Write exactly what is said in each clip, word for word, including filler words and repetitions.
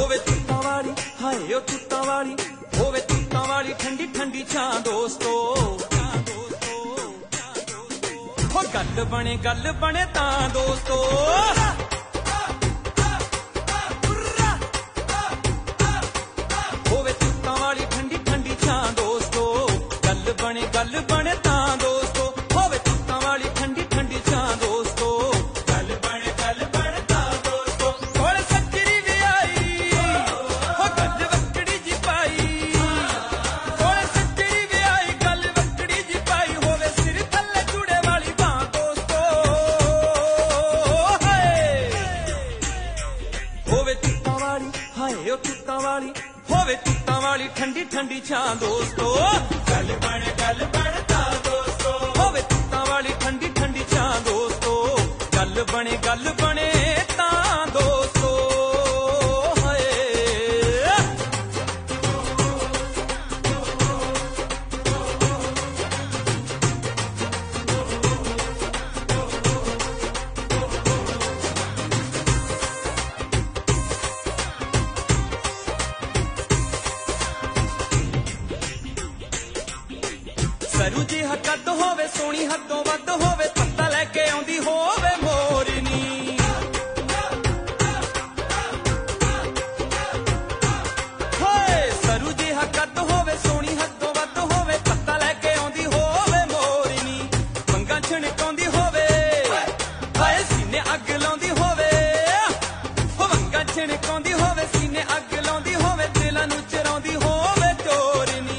ਹੋਵੇ ਤੂਤਾਂ ਵਾਲੀ ਹਾਏ ਉਹ ਤੂਤਾਂ ਵਾਲੀ ਹੋਵੇ ਤੂਤਾਂ ਵਾਲੀ ਠੰਡੀ ਠੰਡੀ ਛਾਂ ਦੋਸਤੋ ਹੋ ਗੱਲ ਬਣੇ ਗੱਲ ਬਣੇ ਤਾਂ ਦੋਸਤੋ ਹੋਵੇ ਤੂਤਾਂ ਵਾਲੀ ਠੰਡੀ ਠੰਡੀ ਛਾਂ ਦੋਸਤੋ ਗੱਲ ਬਣੇ ਗੱਲ ਬਣੇ ਤਾਂ ਦੋਸਤੋ ਹੋਵੇ ਤੂਤਾਂ ਵਾਲੀ ਠੰਡੀ ਠੰਡੀ ਛਾਂ ਦੋਸਤੋ ਗੱਲ ਬਣੇ ਗੱਲ ਬਣੇ ਤਾਂ ਦੋਸਤੋ ਕੋਲ ਸੱਜਰੀ ਵੀ ਆਈ ਹੋ ਗੱਲ ਵੱਕੜੀ ਜੀ ਪਾਈ ਕੋਲ ਸੱਜਰੀ ਵੀ ਆਈ ਗੱਲ ਵੱਕੜੀ ਜੀ ਪਾਈ ਹੋਵੇ ਸਿਰ ਥੱਲੇ ਜੁੜੇ ਵਾਲੀ ਬਾਂਹ ਦੋਸਤੋ ਹਾਏ ਹੋਵੇ ਤੂਤਾਂ ਵਾਲੀ ਹਾਏ ਉਹ ਤੂਤਾਂ ਵਾਲੀ ਹੋਵੇ ਤੂਤਾਂ ਵਾਲੀ ਠੰਡੀ ਠੰਡੀ ਛਾਂ ਦੋਸਤੋ ਗੱਲ ਬਣੇ ਗੱਲ ਬਣੇ ਤਾਂ ਦੋਸਤੋ ਹੋਵੇ ਤੂਤਾਂ ਵਾਲੀ ਠੰਡੀ ਠੰਡੀ ਛਾਂ ਦੋਸਤੋ ਗੱਲ ਬਣੇ ਗੱਲ ਬਣੇ ਤਾਂ ਦੋਸਤੋ ਹਾਏ ਸਰੂ ਜੀ ਹੱਦ ਹੋਵੇ ਸੋਹਣੀ ਹੱਦੋਂ ਵੱਧ ਹੋਵੇ ਪੱਤਾ ਲੈ ਕੇ ਆਉਂਦੀ ਹੋਵੇ ਮੋਰਨੀ ਹੋਏ ਸਰੂ ਜੀ ਹੱਦ ਹੋਵੇ ਸੋਹਣੀ ਹੱਦੋਂ ਵੱਧ ਹੋਵੇ ਪੱਤਾ ਲੈ ਕੇ ਆਉਂਦੀ ਹੋਵੇ ਮੋਰਨੀ ਮੰਗਾਂ ਛਣਕਾਉਂਦੀ ਹੋਵੇ ਹਾਏ ਸੀਨੇ ਅੱਗ ਲਾਉਂਦੀ ਹੋਵੇ ਹੋ ਮੰਗਾਂ ਛਣਕਾਉਂਦੀ ਹੋਵੇ ਸੀਨੇ ਅੱਗ ਲਾਉਂਦੀ ਹੋਵੇ ਦਿਲਾਂ ਨੂੰ ਚਰਾਉਂਦੀ ਹੋਵੇ ਚੋਰਨੀ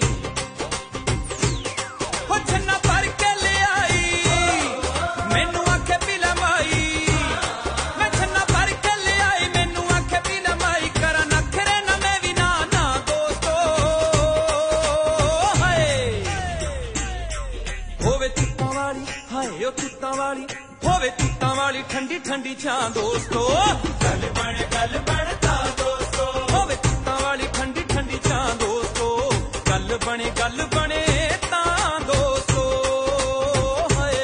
ਹਾਏ ਉਹ ਤੂਤਾਂ ਵਾਲੀ ਹੋਵੇ ਤੂਤਾਂ ਵਾਲੀ ਠੰਡੀ ਠੰਡੀ ਛਾਂ ਦੋਸਤੋ ਗੱਲ ਬਣੇ ਗੱਲ ਬਣੇ ਤਾਂ ਦੋਸਤੋ ਹੋਵੇ ਤੂਤਾਂ ਵਾਲੀ ਠੰਡੀ ਠੰਡੀ ਛਾਂ ਦੋਸਤੋ ਗੱਲ ਬਣੇ ਗੱਲ ਬਣੇ ਤਾਂ ਦੋਸਤੋ ਹਾਏ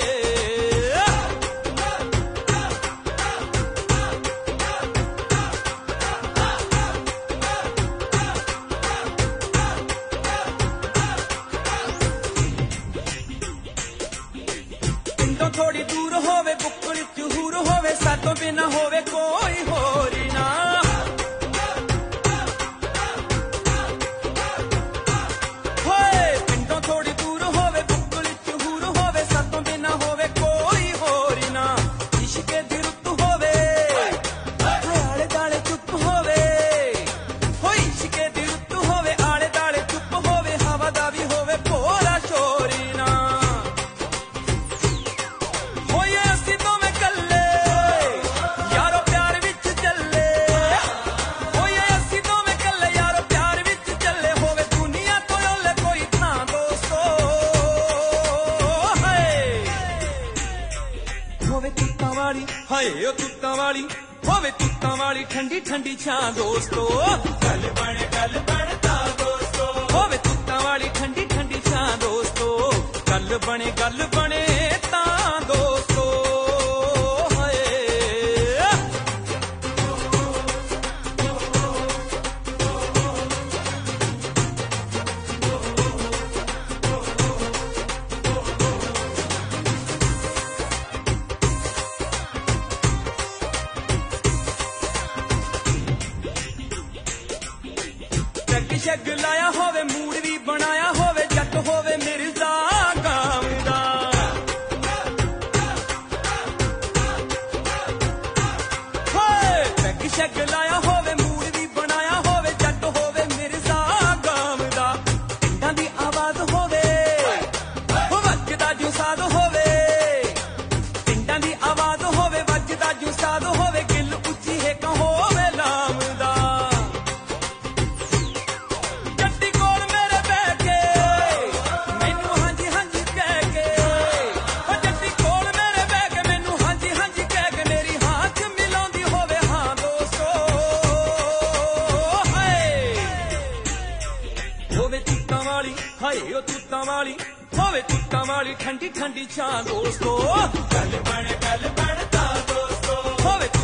ਥੋੜੀ ਦੂਰ ਹੋਵੇ ਬੁੱਕਲ ਚਹੂਰ ਹੋਵੇ ਸਾਤੋਂ ਬਿਨਾ ਹੋਵੇ ਕੋਈ ਹੋਰ ਨਾ ਹੋਏ ਪਿੰਡੋਂ ਥੋੜੀ ਦੂਰ ਹੋਵੇ ਬੁੱਕਲ ਚਹੂਰ ਹੋਵੇ ਸਾਤੋਂ ਬਿਨਾ ਹੋਵੇ ਕੋਈ ਹੋਰ ਨਾ ਇਸ਼ਕੇ ਦੀ ਰੁੱਤ ਹੋਵੇ ਆਲੇ ਦਾਲੇ ਚੁੱਪ ਹੋਵੇ ਹੋਈ ਇਸ਼ਕੇ ਦੀ ਰੁੱਤ ਹੋਵੇ ਆਲੇ ਦਾਲੇ ਚੁੱਪ ਹੋਵੇ ਹਵਾ ਦਾ ਵੀ ਹੋਵੇ ਭੋਰਾ ਸ਼ੋਰੀ ਨਾ ਹਾਏ ਉਹ ਤੂਤਾਂ ਵਾਲੀ ਹੋਵੇ ਤੂਤਾਂ ਵਾਲੀ ਠੰਡੀ ਠੰਡੀ ਛਾਂ ਦੋਸਤੋ ਗੱਲ ਬਣੇ ਗੱਲ ਬਣੇ ਤਾਂ ਦੋਸਤੋ ਹੋਵੇ ਤੂਤਾਂ ਵਾਲੀ ਠੰਡੀ ਠੰਡੀ ਛਾਂ ਦੋਸਤੋ ਗੱਲ ਬਣੇ ਗੱਲ ਬਣੇ ਤਾਂ ਦੋਸਤੋ ਹਾਏ ਸ਼ੱਗ ਲਾਇਆ ਹੋਵੇ ਮੂਡ ਵੀ ਬਣਾਇਆ ਹੋਵੇ ਜੱਟ ਹੋਵੇ ਮਿਰਜ਼ਾ ਗਾਮ ਦਾ ਹੋਏ ਸ਼ੱਗ ਸ਼ੱਗ ਲਾਇਆ ਹੋਵੇ ਮੂਡ ਵੀ ਬਣਾਇਆ ਹੋਵੇ ਜੱਟ ਹੋਵੇ ਮਿਰਜ਼ਾ ਗਾਮ ਦਾ ਪਿੰਡਾਂ ਦੀ ਆਵਾਜ਼ ਹੋਵੇ ਹੋ ਵੱਜਦਾ ਜੂ ਸਾਦ ਹੋਵੇ ਪਿੰਡਾਂ ਦੀ ਆਵਾਜ਼ ਹੋਵੇ ਵੱਜਦਾ ਜੂ ਸਾਦ ਹੋਵੇ ਗਿੱਲ ਉੱਚੀ ਹੈ ਕਾ ਹੋਵੇ ਲਾਮ ਦਾ ਹਾਏ ਉਹ ਤੂਤਾਂ ਵਾਲੀ ਹੋਵੇ ਤੂਤਾਂ ਵਾਲੀ ਠੰਡੀ ਠੰਡੀ ਛਾਂ ਦੋਸਤੋ ਗੱਲ ਬਣੇ ਗੱਲ ਬਣੇ ਤਾਂ ਦੋਸਤੋ ਹੋਵੇ